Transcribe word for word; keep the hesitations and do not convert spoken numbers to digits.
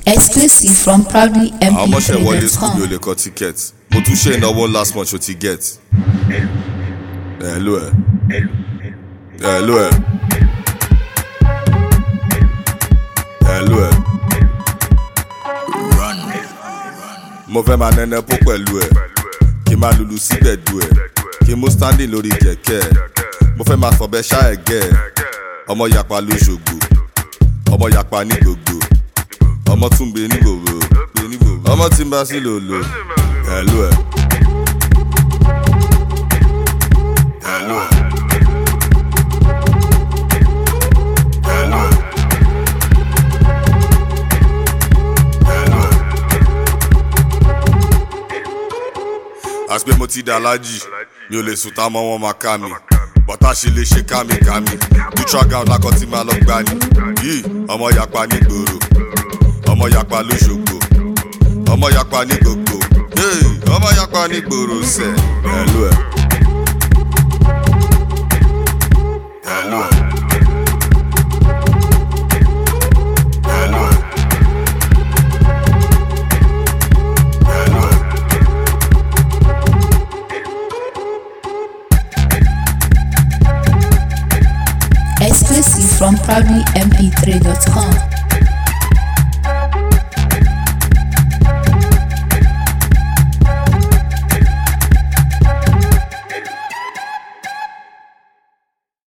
Exclusive from proudly m p three dot com. àwọn ọmọọṣẹ́ wọlé school mi ò lè kọ ticket mo tún ṣe ìnáwó last month ṣó ti get. hello ẹ hello ẹ hello ẹ mo fẹ́ máa nẹ́nẹ́ pọ̀ pẹ̀lú ẹ kí n máa lùlù síbẹ̀ du ẹ kí n mú standing lórí kẹ̀kẹ́ mo fẹ́ máa fọ̀bẹ ṣá ẹ̀gẹ́ ọmọ yapa lóṣogbo ọmọ yapa ní gbogbo ọmọ tún gbé ní gbogbo ọmọ tí ń bá sí lòlò hello ẹ hello ẹ hello ẹ hello ẹ àti pé mo ti dà lájì mi ò lè sùn tá mọ́ wọn máa ká mi bọ́tà ṣe lè ṣe kámikámi neutral ground lákọ̀ tí máa lọ gbá ni yìí ọmọ yapa ní gbòòrò ọmọ yapa lóṣogbo ọmọ yapa ní gbogbo ọmọ yapa ní gbòòrò sẹ. hello ẹ hello ẹ hello ẹ hello ẹ. Exclusive from proudly m p three dot com.